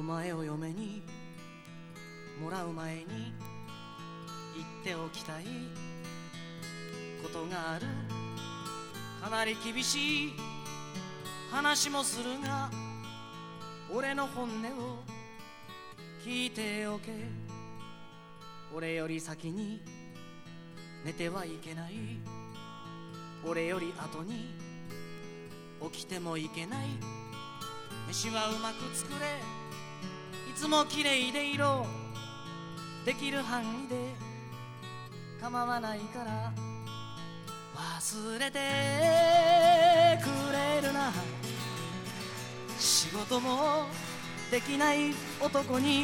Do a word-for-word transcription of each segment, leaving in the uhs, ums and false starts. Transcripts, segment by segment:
前を嫁にもらう前に言っておきたいことがある。かなり厳しい話もするが俺の本音を聞いておけ。俺より先に寝てはいけない。俺より後に起きてもいけない。飯はうまく作れ、いつもきれいでいろ。できる範囲で構わないから忘れてくれるな。仕事もできない男に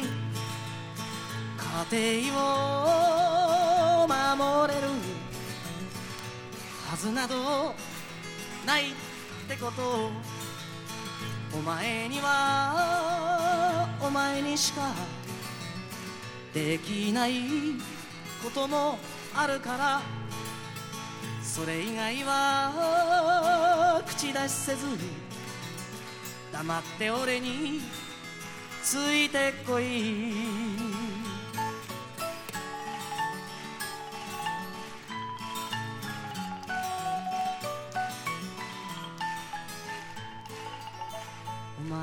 家庭を守れるはずなどないってことを、お前にはお前にしかできないこともあるから、それ以外は口出しせず黙って俺についてこい。